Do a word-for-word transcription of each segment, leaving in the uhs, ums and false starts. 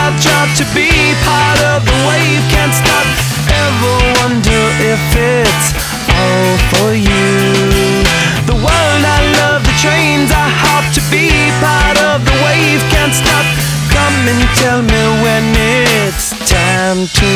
I've tried to be part of the wave. Can't stop, ever wonder if it's all for you. The world I love, the trains I hop to be part of the wave. Can't stop, come and tell me when it's time to.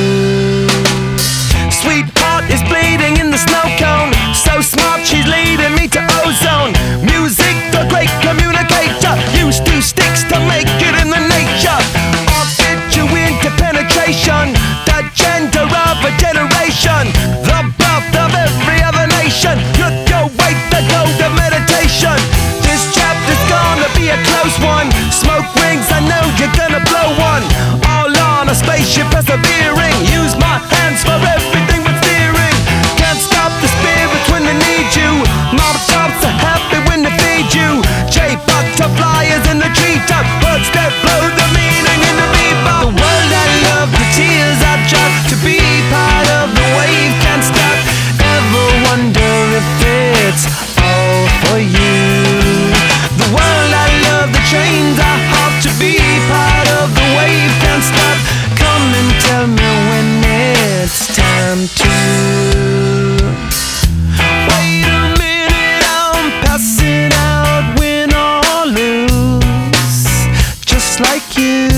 Sweetheart is bleeding in the snow cone. So smart, she's leading me to ozone. Music, the great communicator. Used two sticks to make it in the nature. I'll fit you into penetration. The gender of a generation. The birth of every other nation. Look your way to go to meditation. This chapter's gonna be a close one. Smoke rings, I know you're gonna blow one. All on a spaceship persevering. Use my hands for everything but steering. Can't stop the spirits when they need you. Mob tops are happy when they feed you. J butterflies in the treetop. Birds that blow the meaning in the bebop. The world I love, the tears I drop to be part of the wave. Can't stop, ever wonder if it's all for you. The world I love, the trains I hop to be part of the wave. Can't stop, come and tell me when it's time to. Wait a minute, I'm passing out, win or lose, just like you.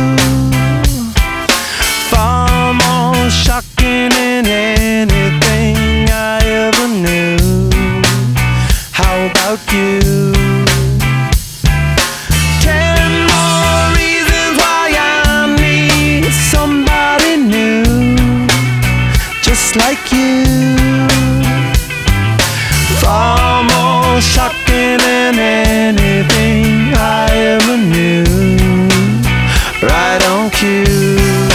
Far more shocking than anything I ever knew. How about you? Ten more reasons why I need somebody new, just like you. Far more shocking than anything I ever knew. Right on cue.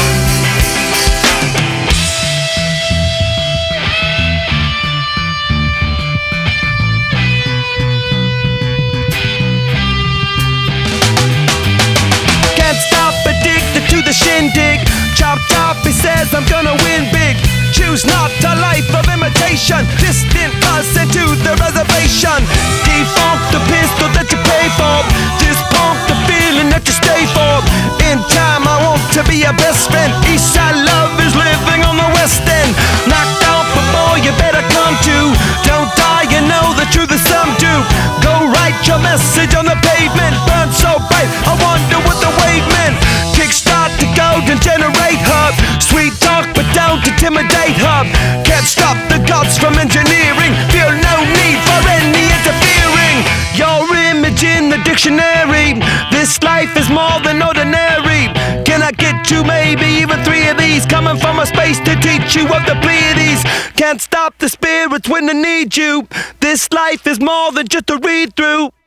Can't stop, addicted to the shindig. Chop chop, he says I'm gonna win big. Choose not a life of imitation. Distant us into the reservation. Defunct the pistol that you pay for. Dispunk the feeling that you stay for. In time I want to be your best friend. Eastside love is living on the west end. Knocked out before you better come to. Don't die, you know the truth is some do. Go write your message on the pavement. Burn so bright, I wonder what the wave meant. Kickstart the golden generate hub. Sweet talk but don't intimidate hub. Can't stop the gods from engineering. Feel no need for any interfering. Your image in the dictionary. This life is more than ordinary. Can I get two, maybe even three of these? Coming from a space to teach you of the Pleiades. Can't stop the spirits when they need you. This life is more than just a read through.